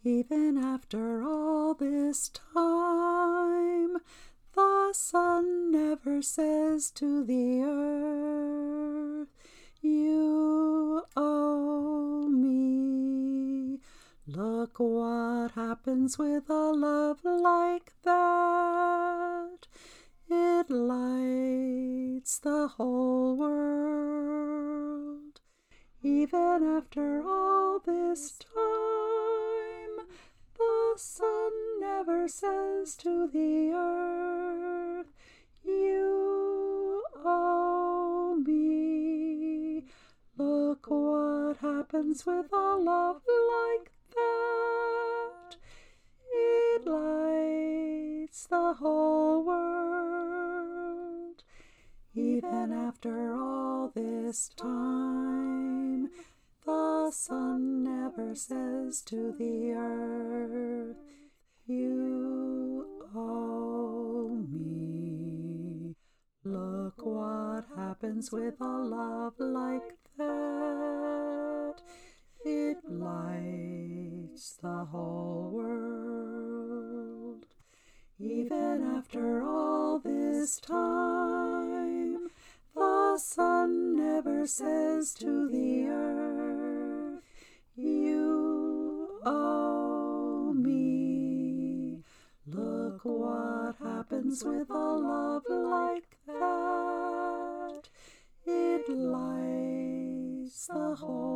Even after all this time, the sun never says to the earth, "You owe me." Look what happens with a love like that. It lights the whole world. Even after all this time, the sun never says to the earth, "You owe me." Look what happens with a love like that. It lights the whole world. Even after all this time, the sun never says to the earth, "You owe me." Look what happens with a love like that. It lights the whole world. Even after all this time, the sun never says to the earth, "You owe me." Look what happens with a love like that. It lights the whole